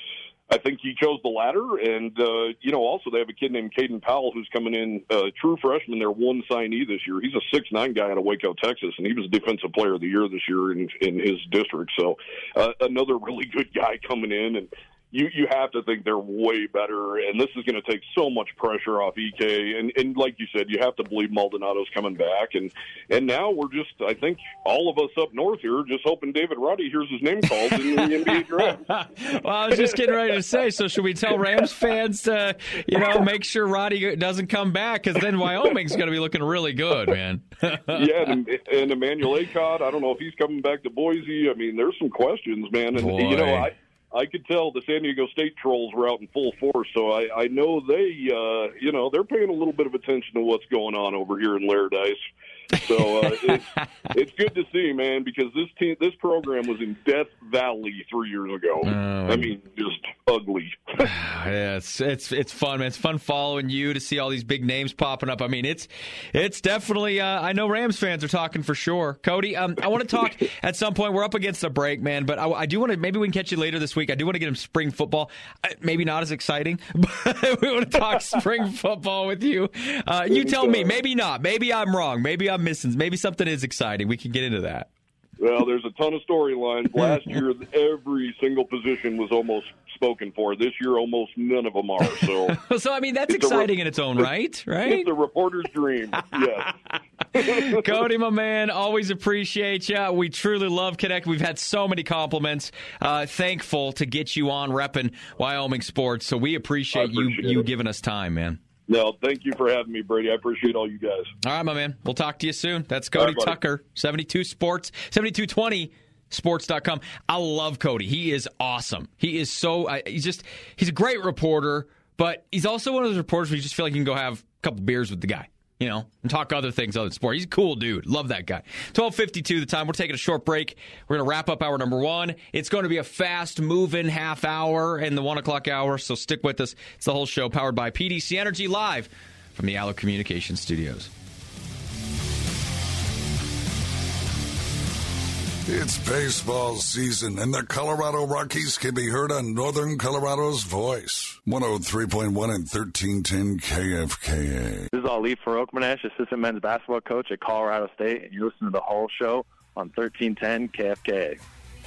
I think he chose the latter. And, also they have a kid named Caden Powell who's coming in, true freshman, their one signee this year. He's a 6'9" guy out of Waco, Texas, and he was Defensive Player of the Year this year in his district. So another really good guy coming in. And, you have to think they're way better, and this is going to take so much pressure off EK. And like you said, you have to believe Maldonado's coming back. And now we're just, I think, all of us up north here are just hoping David Roddy hears his name called in the NBA draft. Well, I was just getting ready to say, so should we tell Rams fans to, make sure Roddy doesn't come back, because then Wyoming's going to be looking really good, man. Yeah, and Emmanuel Acott, I don't know if he's coming back to Boise. I mean, there's some questions, man. And, Boy. I could tell the San Diego State trolls were out in full force, so I know they, they're paying a little bit of attention to what's going on over here in Laradice. So it's good to see, man, because this program was in Death Valley 3 years ago. I mean, just ugly. Yeah, it's fun, man. It's fun following you to see all these big names popping up. I mean, it's definitely. I know Rams fans are talking for sure. Cody, I want to talk at some point. We're up against a break, man, but I do want to. Maybe we can catch you later this week. I do want to get him spring football. Maybe not as exciting, but we want to talk spring football with you. You tell me. Maybe not. Maybe I'm wrong. Maybe I'm missing. Maybe something is exciting. We can get into that. Well, there's a ton of storylines. Last year, every single position was almost spoken for. This year, almost none of them are. So, I mean, that's exciting in its own right? It's a reporter's dream. Yes. Cody, my man, always appreciate you. We truly love connecting. We've had so many compliments. Thankful to get you on repping Wyoming sports. So we appreciate you giving us time, man. No, thank you for having me, Brady. I appreciate all you guys. All right, my man. We'll talk to you soon. That's Cody Tucker, 72 Sports, 7220sports.com. I love Cody. He is awesome. He is so he's a great reporter, but he's also one of those reporters where you just feel like you can go have a couple beers with the guy, and talk other things other than sport. He's a cool dude. Love that guy. 12:52 the time. We're taking a short break. We're going to wrap up hour number 1. It's going to be a fast-moving half hour in the 1 o'clock hour, so stick with us. It's the whole show powered by PDC Energy, live from the Allo Communications Studios. It's baseball season, and the Colorado Rockies can be heard on Northern Colorado's voice. 103.1 and 1310 KFKA. This is Ali Farokhmanesh, assistant men's basketball coach at Colorado State, and you're listening to the whole show on 1310 KFKA.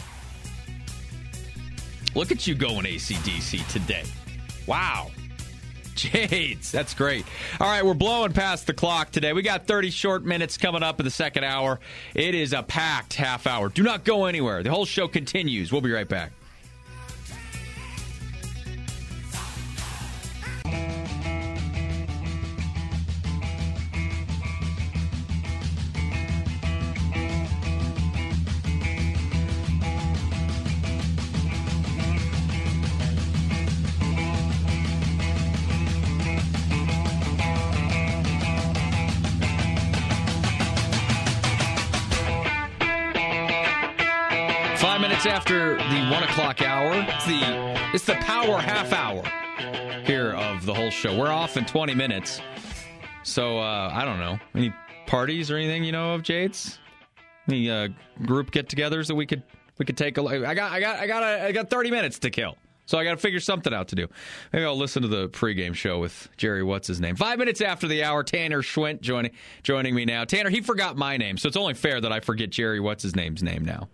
Look at you going AC/DC today. Wow. Jades, that's great. All right, we're blowing past the clock today. We got 30 short minutes coming up in the second hour. It is a packed half hour. Do not go anywhere. The whole show continues. We'll be right back. After the 1 o'clock hour, it's the power half hour here of the whole show. We're off in 20 minutes, so I don't know, any parties or anything of, Jades? Any group get-togethers that we could take a look? I got 30 minutes to kill, so I got to figure something out to do. Maybe I'll listen to the pregame show with Jerry. What's his name? 5 minutes after the hour, Tanner Schwint joining me now. Tanner, he forgot my name, so it's only fair that I forget Jerry. What's his name's name now?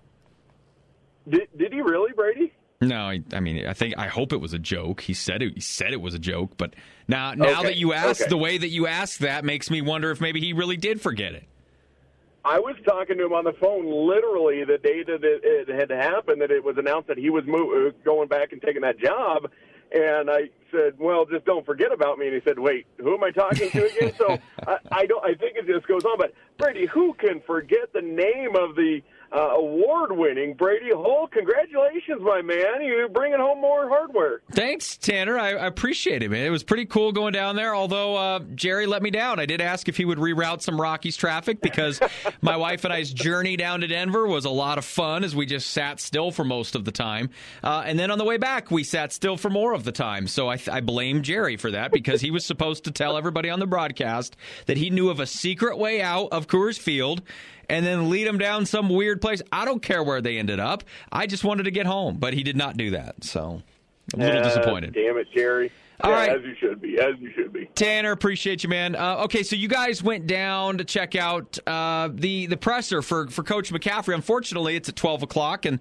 Did he really, Brady? No, I hope it was a joke. He said it was a joke, but now that you asked, the way that you asked that makes me wonder if maybe he really did forget it. I was talking to him on the phone literally the day that it had happened, that it was announced that he was going back and taking that job. And I said, well, just don't forget about me. And he said, wait, who am I talking to again? So I think it just goes on. But, Brady, who can forget the name of the award-winning Brady Hull? Congratulations, my man. You're bringing home more hardware. Thanks, Tanner. I appreciate it, man. It was pretty cool going down there, although Jerry let me down. I did ask if he would reroute some Rockies traffic because my wife and I's journey down to Denver was a lot of fun as we just sat still for most of the time. And then on the way back, we sat still for more of the time. So I blame Jerry for that because he was supposed to tell everybody on the broadcast that he knew of a secret way out of Coors Field and then lead them down some weird place. I don't care where they ended up. I just wanted to get home, but he did not do that. So I'm a little disappointed. Damn it, Jerry. All right. As you should be. As you should be. Tanner, appreciate you, man. Okay, so you guys went down to check out the presser for Coach McCaffrey. Unfortunately, it's at 12 o'clock, and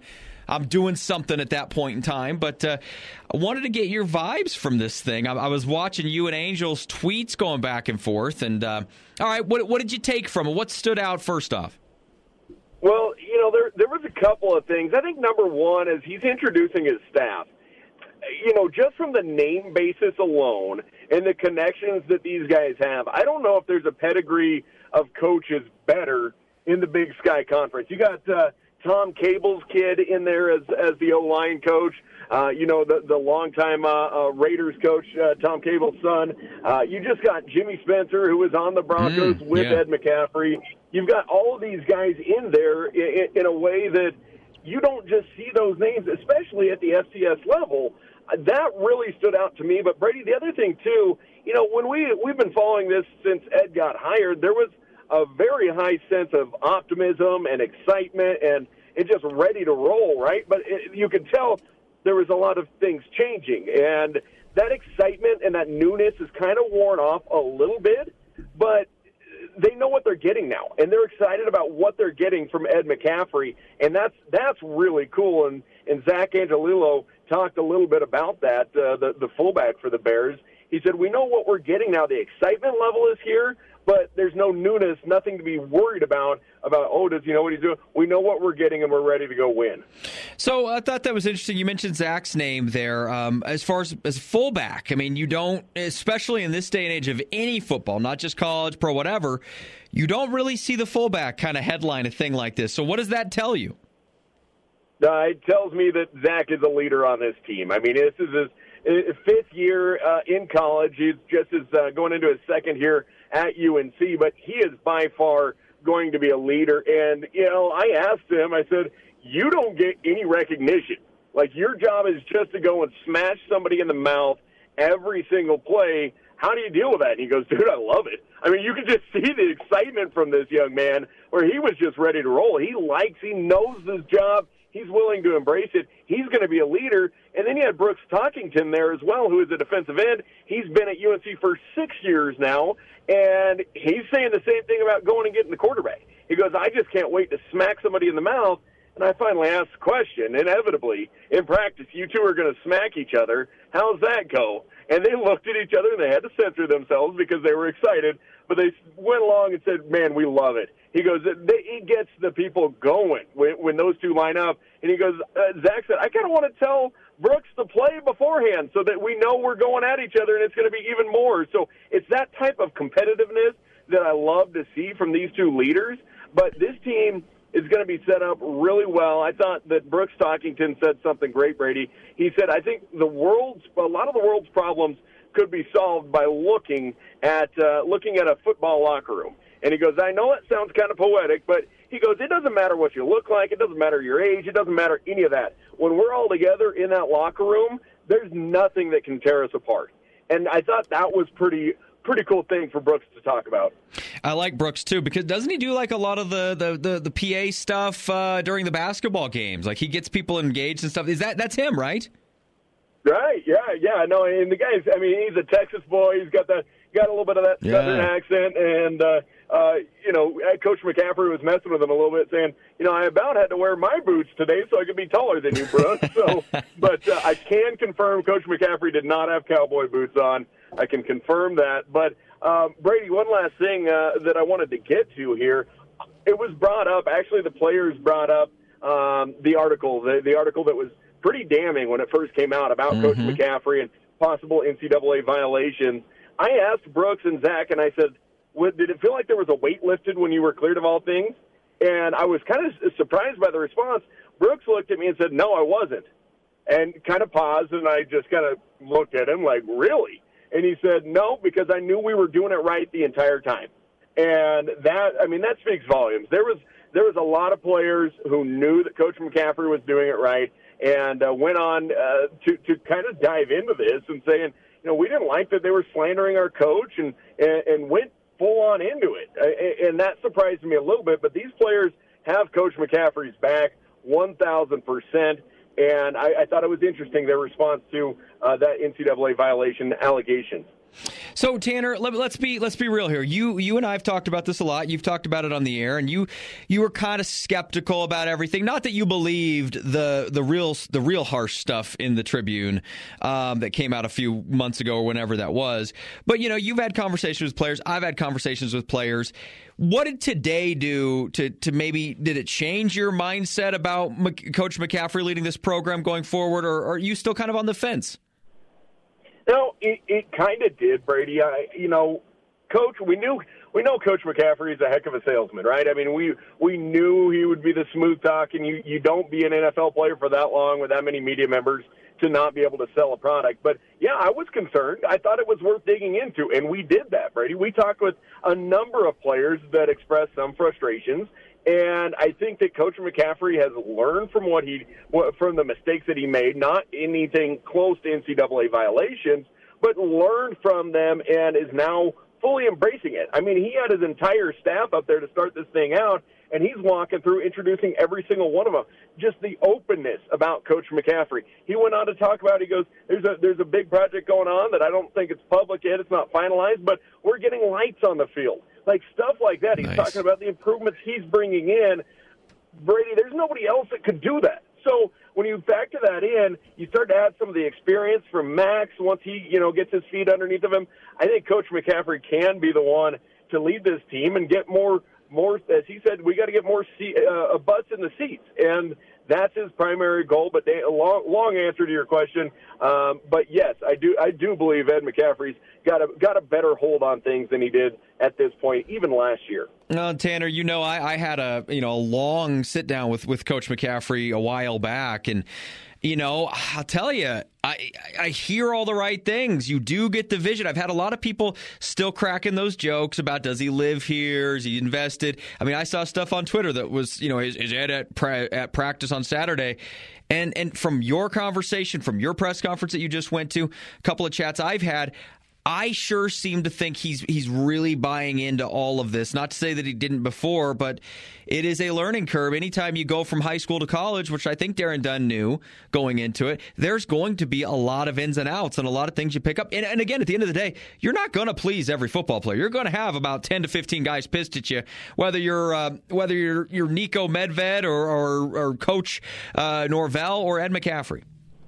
I'm doing something at that point in time. But I wanted to get your vibes from this thing. I was watching you and Angel's tweets going back and forth. And all right, what did you take from it? What stood out first off? Well, there was a couple of things. I think number one is he's introducing his staff. Just from the name basis alone and the connections that these guys have, I don't know if there's a pedigree of coaches better in the Big Sky Conference. You got Tom Cable's kid in there as the O-line coach. The longtime Raiders coach, Tom Cable's son. You just got Jimmy Spencer, who was on the Broncos with Ed McCaffrey. You've got all of these guys in there in a way that you don't just see those names, especially at the FCS level. That really stood out to me. But, Brady, the other thing, too, when we've been following this since Ed got hired, there was a very high sense of optimism and excitement and just ready to roll, right? But you could tell there was a lot of things changing. And that excitement and that newness is kind of worn off a little bit, but they know what they're getting now, and they're excited about what they're getting from Ed McCaffrey, and that's really cool. And Zach Angelillo talked a little bit about that, the fullback for the Bears. He said, we know what we're getting now. The excitement level is here, but there's no newness, nothing to be worried about, does he know what he's doing? We know what we're getting, and we're ready to go win. So I thought that was interesting. You mentioned Zach's name there. As far as fullback, I mean, you don't, especially in this day and age of any football, not just college, pro, whatever, you don't really see the fullback kind of headline a thing like this. So what does that tell you? It tells me that Zach is a leader on this team. I mean, this is his fifth year in college. He's just going into his second year at UNC, but he is by far going to be a leader. And, I asked him, I said, you don't get any recognition. Like, your job is just to go and smash somebody in the mouth every single play. How do you deal with that? And he goes, dude, I love it. I mean, you can just see the excitement from this young man where he was just ready to roll. He knows his job. He's willing to embrace it. He's going to be a leader. And then you had Brooks Talkington there as well, who is a defensive end. He's been at UNC for 6 years now, and he's saying the same thing about going and getting the quarterback. He goes, I just can't wait to smack somebody in the mouth. And I finally asked the question, inevitably, in practice, you two are going to smack each other. How's that go? And they looked at each other, and they had to censor themselves because they were excited. But they went along and said, man, we love it. He goes, it gets the people going when those two line up. And he goes, Zach said, I kind of want to tell Brooks to play beforehand so that we know we're going at each other, and it's going to be even more. So it's that type of competitiveness that I love to see from these two leaders. But this team is going to be set up really well. I thought that Brooks Talkington said something great, Brady. He said, I think a lot of the world's problems could be solved by looking at a football locker room. And he goes, I know it sounds kind of poetic, but he goes, it doesn't matter what you look like. It doesn't matter your age. It doesn't matter any of that. When we're all together in that locker room, there's nothing that can tear us apart. And I thought that was pretty cool thing for Brooks to talk about. I like Brooks, too, because doesn't he do like a lot of the PA stuff during the basketball games? Like he gets people engaged and stuff. That's him, right? Right, yeah. No, and the guy's, I mean, he's a Texas boy. He's got a little bit of that Southern accent, and Coach McCaffrey was messing with him a little bit, saying, I about had to wear my boots today so I could be taller than you, Brooks. But I can confirm Coach McCaffrey did not have cowboy boots on. I can confirm that. But Brady, one last thing that I wanted to get to here. It was brought up. Actually, the players brought up the article that was pretty damning when it first came out about Coach McCaffrey and possible NCAA violations. I asked Brooks and Zach, and I said, did it feel like there was a weight lifted when you were cleared of all things? And I was kind of surprised by the response. Brooks looked at me and said, no, I wasn't. And kind of paused, and I just kind of looked at him like, really? And he said, no, because I knew we were doing it right the entire time. And that speaks volumes. There was a lot of players who knew that Coach McCaffrey was doing it right and went on to kind of dive into this and saying, we didn't like that they were slandering our coach and went full on into it. And that surprised me a little bit. But these players have Coach McCaffrey's back 1,000%. And I thought it was interesting, their response to that NCAA violation allegation. So Tanner, let's be real here. You and I have talked about this a lot. You've talked about it on the air, and you were kind of skeptical about everything. Not that you believed the real harsh stuff in the Tribune that came out a few months ago or whenever that was. But you've had conversations with players. I've had conversations with players. What did today do to maybe, did it change your mindset about Coach McCaffrey leading this program going forward, or are you still kind of on the fence? No, it kind of did, Brady. Coach, we know Coach McCaffrey is a heck of a salesman, right? I mean, we knew he would be the smooth talk, and you don't be an NFL player for that long with that many media members to not be able to sell a product. But, yeah, I was concerned. I thought it was worth digging into, and we did that, Brady. We talked with a number of players that expressed some frustrations, and I think that Coach McCaffrey has learned from from the mistakes that he made, not anything close to NCAA violations, but learned from them and is now fully embracing it. I mean, he had his entire staff up there to start this thing out, and he's walking through introducing every single one of them. Just the openness about Coach McCaffrey. He went on to talk about, he goes, there's a big project going on that I don't think it's public yet. It's not finalized, but we're getting lights on the field. Like stuff like that. He's talking about the improvements he's bringing in. Brady, there's nobody else that could do that. So when you factor that in, you start to add some of the experience from Max once he, gets his feet underneath of him. I think Coach McCaffrey can be the one to lead this team and get more, as he said, we got to get more butts in the seats. And that's his primary goal. But a long answer to your question. But yes, I do believe Ed McCaffrey's got a better hold on things than he did at this point, even last year. Tanner, I had a long sit down with Coach McCaffrey a while back, and I'll tell you, I hear all the right things. You do get the vision. I've had a lot of people still cracking those jokes about, does he live here? Is he invested? I mean, I saw stuff on Twitter that was, is Ed at practice on Saturday? And from your conversation, from your press conference that you just went to, a couple of chats I've had, I sure seem to think he's really buying into all of this. Not to say that he didn't before, but it is a learning curve. Anytime you go from high school to college, which I think Darren Dunn knew going into it, there's going to be a lot of ins and outs and a lot of things you pick up. And again, at the end of the day, you're not going to please every football player. You're going to have about 10 to 15 guys pissed at you, whether you're Nico Medved or Coach Norvell or Ed McCaffrey.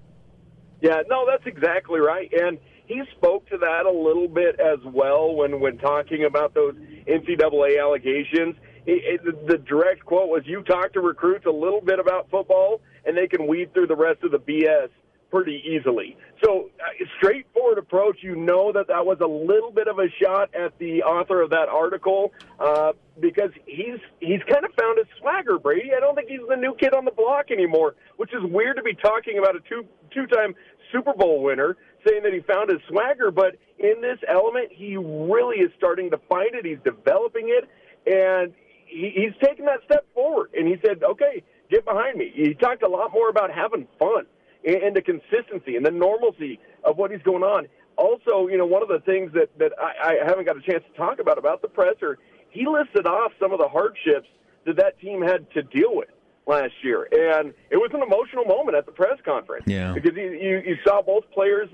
Yeah, no, that's exactly right. And he spoke to that a little bit as well when talking about those NCAA allegations. The direct quote was, you talk to recruits a little bit about football, and they can weed through the rest of the BS pretty easily. So straightforward approach. That was a little bit of a shot at the author of that article because he's kind of found his swagger, Brady. I don't think he's the new kid on the block anymore, which is weird to be talking about a two-time Super Bowl winner saying that he found his swagger, but in this element, he really is starting to find it. He's developing it, and he's taking that step forward. And he said, okay, get behind me. He talked a lot more about having fun and the consistency and the normalcy of what he's going on. Also, one of the things that I haven't got a chance to talk about the presser, he listed off some of the hardships that team had to deal with last year, and it was an emotional moment at the press conference. Yeah, because you saw both players,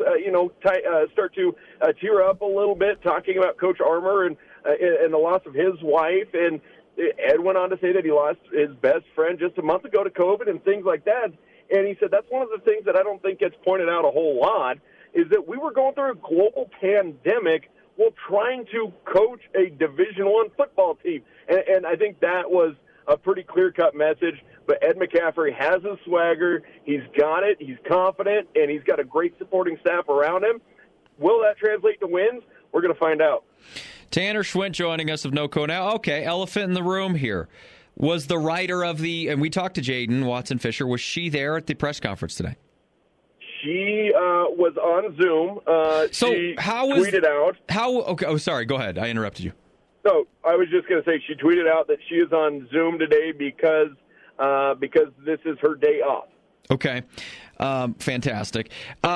start to tear up a little bit, talking about Coach Armour and the loss of his wife. And Ed went on to say that he lost his best friend just a month ago to COVID and things like that. And he said that's one of the things that I don't think gets pointed out a whole lot is that we were going through a global pandemic while trying to coach a Division I football team, and I think that was a pretty clear-cut message. But Ed McCaffrey has his swagger. He's got it. He's confident, and he's got a great supporting staff around him. Will that translate to wins? We're going to find out. Tanner Schwint joining us of NoCo Now. Okay, elephant in the room here. Was the writer of and we talked to Jaden Watson-Fisher, was she there at the press conference today? She was on Zoom. She tweeted out. Okay, oh, sorry, go ahead. I interrupted you. No, I was just going to say she tweeted out that she is on Zoom today because this is her day off. Okay. Fantastic.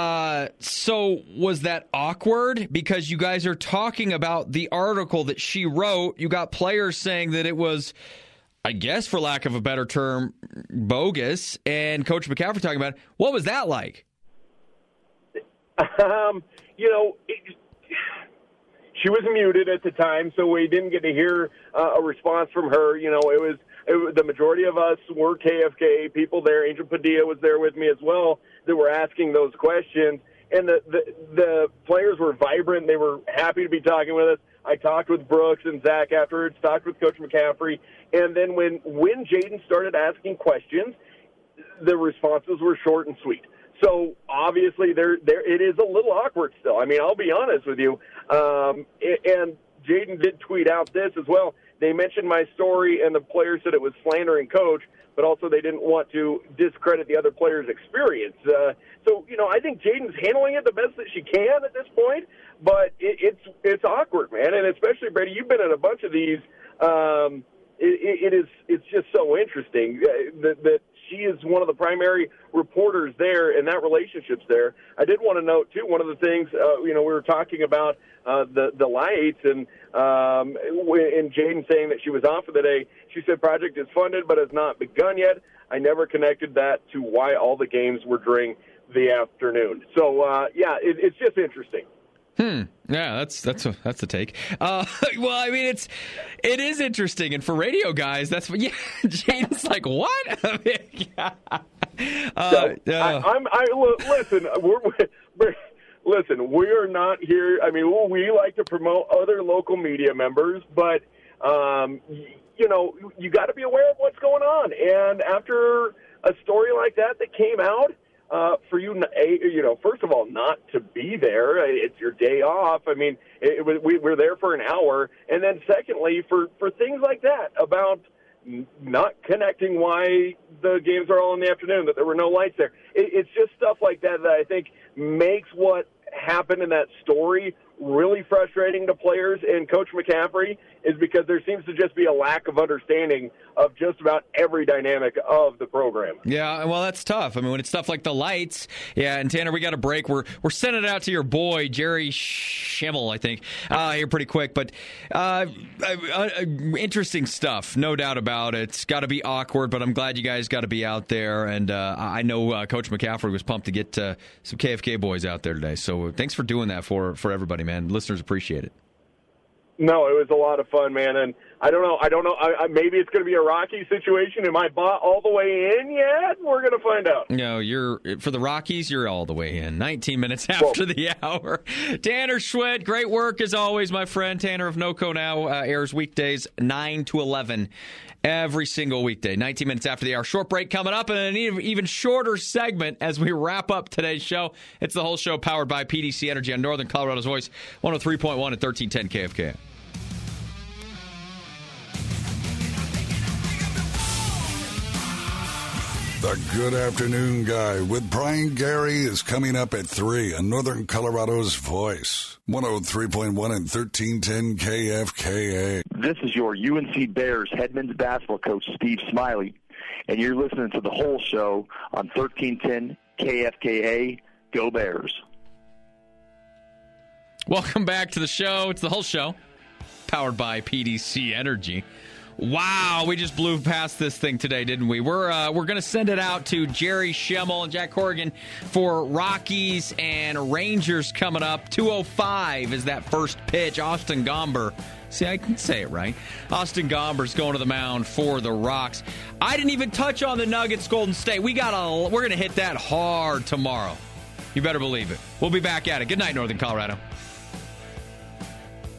So was that awkward? Because you guys are talking about the article that she wrote. You got players saying that it was, I guess, for lack of a better term, bogus. And Coach McCaffrey talking about it. What was that like? she was muted at the time, so we didn't get to hear a response from her. You know, it was the majority of us were KFK people there. Angel Padilla was there with me as well that were asking those questions. And the players were vibrant. They were happy to be talking with us. I talked with Brooks and Zach afterwards, talked with Coach McCaffrey. And then when Jaden started asking questions, the responses were short and sweet. So obviously there it is a little awkward still. I mean, I'll be honest with you. And Jaden did tweet out this as well. They mentioned my story, and the players said it was slandering Coach, but also they didn't want to discredit the other players' experience. So, you know, I think Jaden's handling it the best that she can at this point, but it's awkward, man. And especially, Brady, you've been at a bunch of these. It's just so interesting that she is one of the primary reporters there, and that relationship's there. I did want to note, too, one of the things, we were talking about the lights, and Jaden saying that she was on for the day. She said project is funded but has not begun yet. I never connected that to why all the games were during the afternoon. So, it's just interesting. Yeah, that's a take. Well, I mean, it is interesting, and for radio guys, that's what. Yeah, Jaden's like, what? I mean, listen, we are not here. I mean, we like to promote other local media members, but you got to be aware of what's going on. And after a story like that came out. For you, first of all, not to be there. It's your day off. I mean, we were there for an hour. And then secondly, for things like that, about not connecting why the games are all in the afternoon, that there were no lights there. It's just stuff like that I think makes what happened in that story really frustrating to players and Coach McCaffrey, is because there seems to just be a lack of understanding of just about every dynamic of the program. Yeah, well, that's tough. I mean, when it's stuff like the lights, yeah, and Tanner, we got a break. We're sending it out to your boy, Jerry Schimmel, I think, here pretty quick. But interesting stuff, no doubt about it. It's got to be awkward, but I'm glad you guys got to be out there. And I know Coach McCaffrey was pumped to get some KFK boys out there today. So thanks for doing that for everybody, man. Listeners appreciate it. No, it was a lot of fun, man, and I don't know. Maybe it's going to be a Rocky situation. Am I bought all the way in yet? We're going to find out. No, for the Rockies, you're all the way in. 19 minutes after the hour. Tanner Schwed, great work as always, my friend. Tanner of NoCo Now airs weekdays 9 to 11 every single weekday. 19 minutes after the hour. Short break coming up, and an even shorter segment as we wrap up today's show. It's the whole show powered by PDC Energy on Northern Colorado's Voice, 103.1 and 1310 KFK. The Good Afternoon Guy with Brian Gary is coming up at 3 on Northern Colorado's Voice, 103.1 and 1310 KFKA. This is your UNC Bears head men's basketball coach, Steve Smiley, and you're listening to the whole show on 1310 KFKA. Go Bears. Welcome back to the show. It's the whole show, powered by PDC Energy. Wow, we just blew past this thing today, didn't we? We're going to send it out to Jerry Schimmel and Jack Corrigan for Rockies and Rangers coming up. 2:05 is that first pitch. Austin Gomber. See, I can say it right. Austin Gomber's going to the mound for the Rocks. I didn't even touch on the Nuggets Golden State. We're going to hit that hard tomorrow. You better believe it. We'll be back at it. Good night, Northern Colorado.